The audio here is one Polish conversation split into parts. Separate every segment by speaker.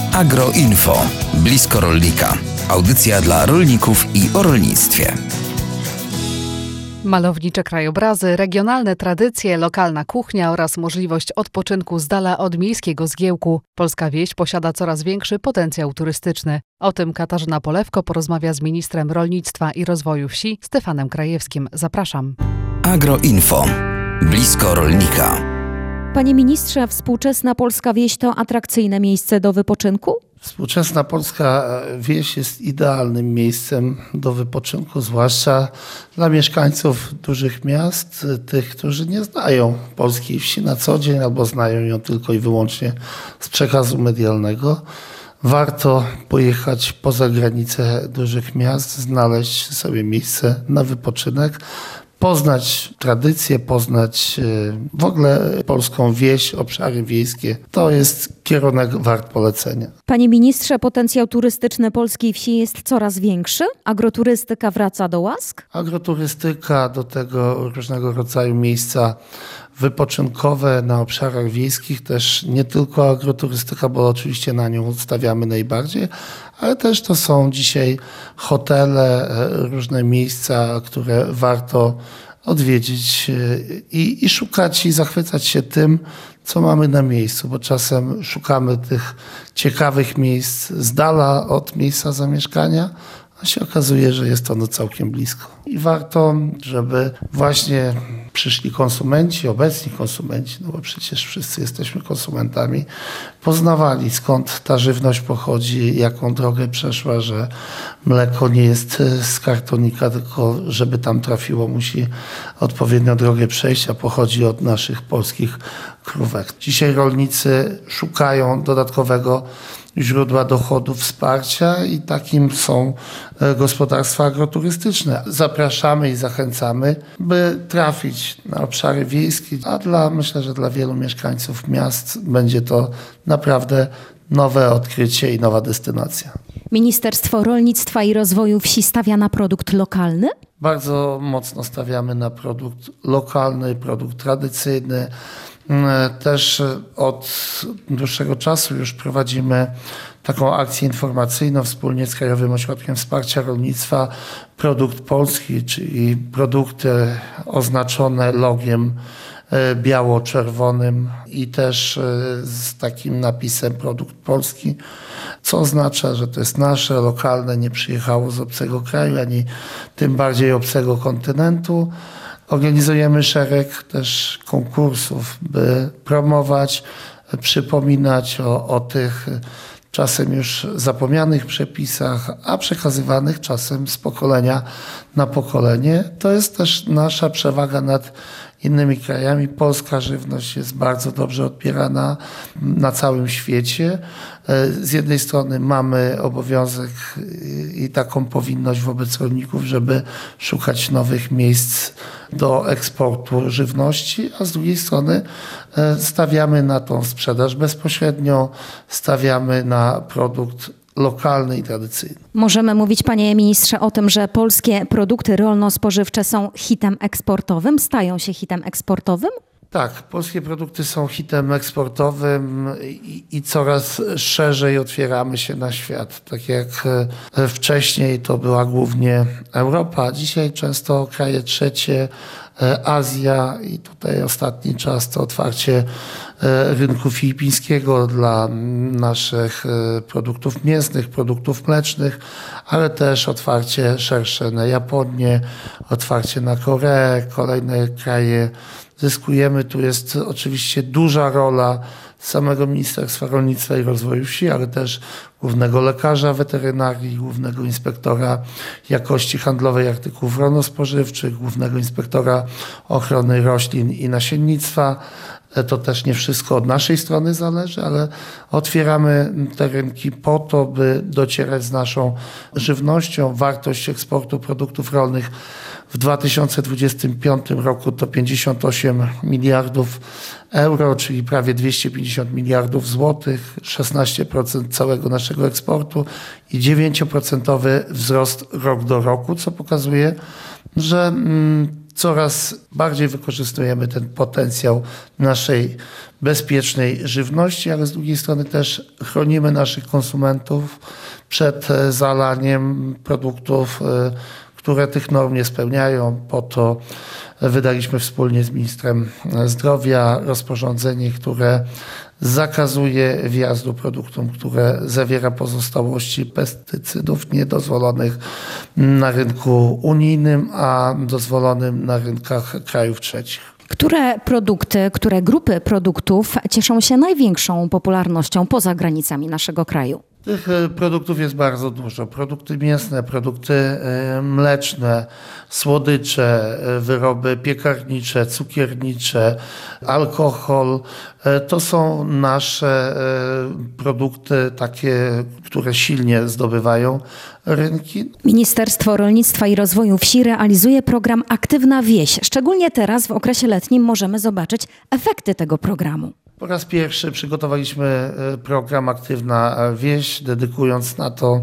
Speaker 1: Agroinfo. Blisko rolnika. Audycja dla rolników i o rolnictwie.
Speaker 2: Malownicze krajobrazy, regionalne tradycje, lokalna kuchnia oraz możliwość odpoczynku z dala od miejskiego zgiełku. Polska wieś posiada coraz większy potencjał turystyczny. O tym Katarzyna Polewko porozmawia z ministrem rolnictwa i rozwoju wsi Stefanem Krajewskim. Zapraszam.
Speaker 1: Agroinfo. Blisko rolnika.
Speaker 3: Panie ministrze, współczesna polska wieś to atrakcyjne miejsce do wypoczynku?
Speaker 4: Współczesna polska wieś jest idealnym miejscem do wypoczynku, zwłaszcza dla mieszkańców dużych miast, tych, którzy nie znają polskiej wsi na co dzień albo znają ją tylko i wyłącznie z przekazu medialnego. Warto pojechać poza granice dużych miast, znaleźć sobie miejsce na wypoczynek, poznać tradycje, poznać w ogóle polską wieś, obszary wiejskie. To jest kierunek wart polecenia.
Speaker 3: Panie ministrze, potencjał turystyczny polskiej wsi jest coraz większy? Agroturystyka wraca do łask?
Speaker 4: Agroturystyka, do tego różnego rodzaju miejsca wypoczynkowe na obszarach wiejskich, też nie tylko agroturystyka, bo oczywiście na nią stawiamy najbardziej, ale też to są dzisiaj hotele, różne miejsca, które warto odwiedzić i szukać i zachwycać się tym, co mamy na miejscu, bo czasem szukamy tych ciekawych miejsc z dala od miejsca zamieszkania, a się okazuje, że jest ono całkiem blisko. I warto, żeby właśnie przyszli konsumenci, obecni konsumenci, no bo przecież wszyscy jesteśmy konsumentami, poznawali, skąd ta żywność pochodzi, jaką drogę przeszła, że mleko nie jest z kartonika, tylko żeby tam trafiło, musi odpowiednią drogę przejść, a pochodzi od naszych polskich krówek. Dzisiaj rolnicy szukają dodatkowego źródła dochodu, wsparcia i takim są gospodarstwa agroturystyczne. Zapraszamy i zachęcamy, by trafić na obszary wiejskie, a myślę, że dla wielu mieszkańców miast będzie to naprawdę nowe odkrycie i nowa destynacja.
Speaker 3: Ministerstwo Rolnictwa i Rozwoju Wsi stawia na produkt lokalny?
Speaker 4: Bardzo mocno stawiamy na produkt lokalny, produkt tradycyjny. Też od dłuższego czasu już prowadzimy taką akcję informacyjną wspólnie z Krajowym Ośrodkiem Wsparcia Rolnictwa. Produkt polski, czyli produkty oznaczone logiem biało-czerwonym i też z takim napisem produkt polski, co oznacza, że to jest nasze, lokalne, nie przyjechało z obcego kraju, ani tym bardziej obcego kontynentu. Organizujemy szereg też konkursów, by promować, przypominać o tych czasem już zapomnianych przepisach, a przekazywanych czasem z pokolenia na pokolenie. To jest też nasza przewaga nad innymi krajami. Polska żywność jest bardzo dobrze odbierana na całym świecie. Z jednej strony mamy obowiązek i taką powinność wobec rolników, żeby szukać nowych miejsc do eksportu żywności, a z drugiej strony stawiamy na tą sprzedaż bezpośrednią, stawiamy na produkt lokalny i tradycyjny.
Speaker 3: Możemy mówić, panie ministrze, o tym, że polskie produkty rolno-spożywcze są hitem eksportowym, stają się hitem eksportowym?
Speaker 4: Tak, polskie produkty są hitem eksportowym i coraz szerzej otwieramy się na świat. Tak jak wcześniej to była głównie Europa, dzisiaj często kraje trzecie, Azja i tutaj ostatni czas to otwarcie rynku filipińskiego dla naszych produktów mięsnych, produktów mlecznych, ale też otwarcie szersze na Japonię, otwarcie na Koreę, kolejne kraje zyskujemy. Tu jest oczywiście duża rola samego Ministerstwa Rolnictwa i Rozwoju Wsi, ale też głównego lekarza weterynarii, głównego inspektora jakości handlowej artykułów rolno-spożywczych, głównego inspektora ochrony roślin i nasiennictwa. To też nie wszystko od naszej strony zależy, ale otwieramy te rynki po to, by docierać z naszą żywnością. Wartość eksportu produktów rolnych w 2025 roku to 58 miliardów euro, czyli prawie 250 miliardów złotych, 16% całego naszego eksportu i 9% wzrost rok do roku, co pokazuje, że coraz bardziej wykorzystujemy ten potencjał naszej bezpiecznej żywności, ale z drugiej strony też chronimy naszych konsumentów przed zalaniem produktów, które tych norm nie spełniają. Po to wydaliśmy wspólnie z ministrem zdrowia rozporządzenie, które zakazuje wjazdu produktom, które zawiera pozostałości pestycydów niedozwolonych na rynku unijnym, a dozwolonym na rynkach krajów trzecich.
Speaker 3: Które produkty, które grupy produktów cieszą się największą popularnością poza granicami naszego kraju?
Speaker 4: Tych produktów jest bardzo dużo. Produkty mięsne, produkty mleczne, słodycze, wyroby piekarnicze, cukiernicze, alkohol. To są nasze produkty takie, które silnie zdobywają rynki.
Speaker 3: Ministerstwo Rolnictwa i Rozwoju Wsi realizuje program Aktywna Wieś. Szczególnie teraz w okresie letnim możemy zobaczyć efekty tego programu.
Speaker 4: Po raz pierwszy przygotowaliśmy program Aktywna Wieś, dedykując na to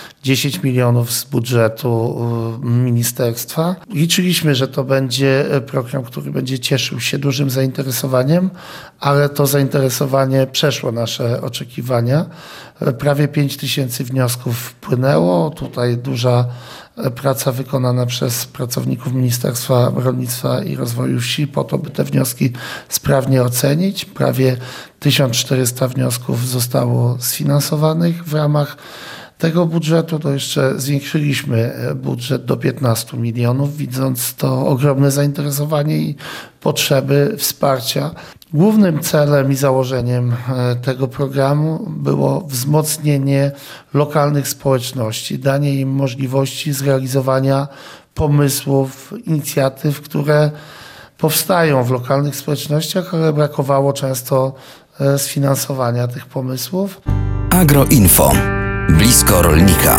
Speaker 4: 10 milionów z budżetu ministerstwa. Liczyliśmy, że to będzie program, który będzie cieszył się dużym zainteresowaniem, ale to zainteresowanie przeszło nasze oczekiwania. Prawie 5 tysięcy wniosków wpłynęło. Tutaj duża praca wykonana przez pracowników Ministerstwa Rolnictwa i Rozwoju Wsi po to, by te wnioski sprawnie ocenić. Prawie 1400 wniosków zostało sfinansowanych w ramach tego budżetu. To jeszcze zwiększyliśmy budżet do 15 milionów, widząc to ogromne zainteresowanie i potrzeby wsparcia. Głównym celem i założeniem tego programu było wzmocnienie lokalnych społeczności, danie im możliwości zrealizowania pomysłów, inicjatyw, które powstają w lokalnych społecznościach, ale brakowało często sfinansowania tych pomysłów.
Speaker 1: Agroinfo. Blisko rolnika.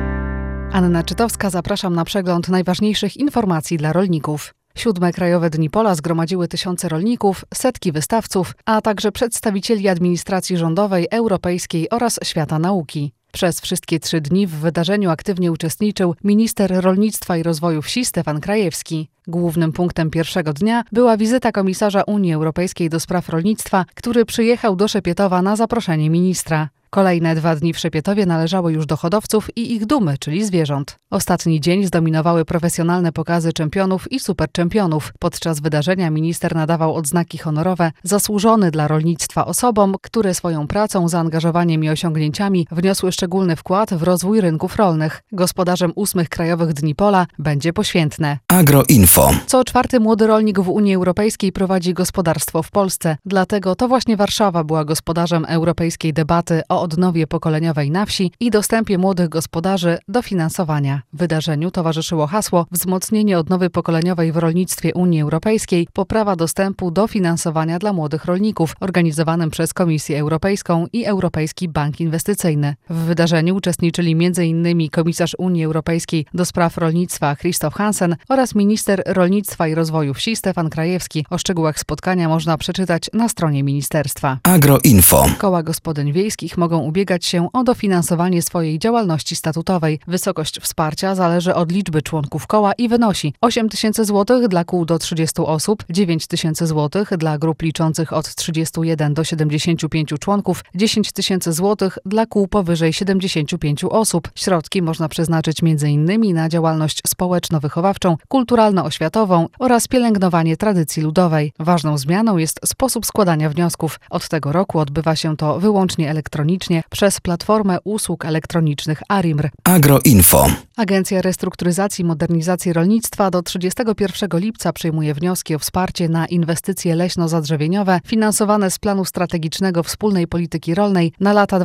Speaker 2: Anna Czytowska, zapraszam na przegląd najważniejszych informacji dla rolników. 7. Krajowe Dni Pola zgromadziły tysiące rolników, setki wystawców, a także przedstawicieli administracji rządowej, europejskiej oraz świata nauki. Przez wszystkie 3 dni w wydarzeniu aktywnie uczestniczył minister rolnictwa i rozwoju wsi Stefan Krajewski. Głównym punktem pierwszego dnia była wizyta komisarza Unii Europejskiej do spraw rolnictwa, który przyjechał do Szepietowa na zaproszenie ministra. Kolejne 2 dni w Szepietowie należały już do hodowców i ich dumy, czyli zwierząt. Ostatni dzień zdominowały profesjonalne pokazy czempionów i superczempionów. Podczas wydarzenia minister nadawał odznaki honorowe zasłużony dla rolnictwa osobom, które swoją pracą, zaangażowaniem i osiągnięciami wniosły szczególny wkład w rozwój rynków rolnych. Gospodarzem 8 Krajowych Dni Pola będzie Poświętne.
Speaker 1: Agroinfo.
Speaker 2: Co 4. młody rolnik w Unii Europejskiej prowadzi gospodarstwo w Polsce. Dlatego to właśnie Warszawa była gospodarzem europejskiej debaty o odnowie pokoleniowej na wsi i dostępie młodych gospodarzy do finansowania. Wydarzeniu towarzyszyło hasło wzmocnienie odnowy pokoleniowej w rolnictwie Unii Europejskiej, poprawa dostępu do finansowania dla młodych rolników, organizowanym przez Komisję Europejską i Europejski Bank Inwestycyjny. W wydarzeniu uczestniczyli m.in. komisarz Unii Europejskiej do spraw rolnictwa Christoph Hansen oraz minister rolnictwa i rozwoju wsi Stefan Krajewski. O szczegółach spotkania można przeczytać na stronie ministerstwa.
Speaker 1: Agroinfo.
Speaker 2: Koła gospodyń wiejskich mogą ubiegać się o dofinansowanie swojej działalności statutowej. Wysokość wsparcia zależy od liczby członków koła i wynosi 8 tysięcy złotych dla kół do 30 osób, 9 tysięcy złotych dla grup liczących od 31 do 75 członków, 10 tysięcy złotych dla kół powyżej 75 osób. Środki można przeznaczyć m.in. na działalność społeczno-wychowawczą, kulturalno-oświatową oraz pielęgnowanie tradycji ludowej. Ważną zmianą jest sposób składania wniosków. Od tego roku odbywa się to wyłącznie elektronicznie przez platformę usług elektronicznych ARIMR.
Speaker 1: Agroinfo.
Speaker 2: Agencja Restrukturyzacji i Modernizacji Rolnictwa do 31 lipca przyjmuje wnioski o wsparcie na inwestycje leśno-zadrzewieniowe finansowane z planu strategicznego wspólnej polityki rolnej na lata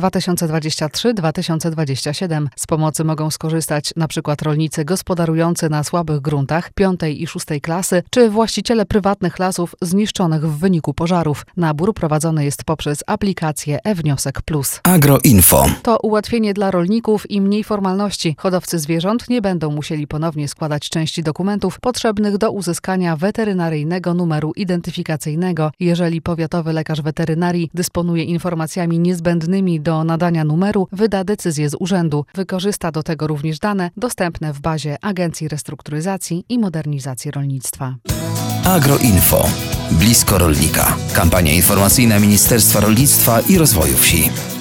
Speaker 2: 2023-2027. Z pomocy mogą skorzystać np. rolnicy gospodarujący na słabych gruntach 5. i 6. klasy czy właściciele prywatnych lasów zniszczonych w wyniku pożarów. Nabór prowadzony jest poprzez aplikację e-Wniosek Plus.
Speaker 1: Agroinfo.
Speaker 2: To ułatwienie dla rolników i mniej formalności. Hodowcy zwierząt nie będą musieli ponownie składać części dokumentów potrzebnych do uzyskania weterynaryjnego numeru identyfikacyjnego. Jeżeli powiatowy lekarz weterynarii dysponuje informacjami niezbędnymi do nadania numeru, wyda decyzję z urzędu. Wykorzysta do tego również dane dostępne w bazie Agencji Restrukturyzacji i Modernizacji Rolnictwa.
Speaker 1: Agroinfo. Blisko rolnika. Kampania informacyjna Ministerstwa Rolnictwa i Rozwoju Wsi.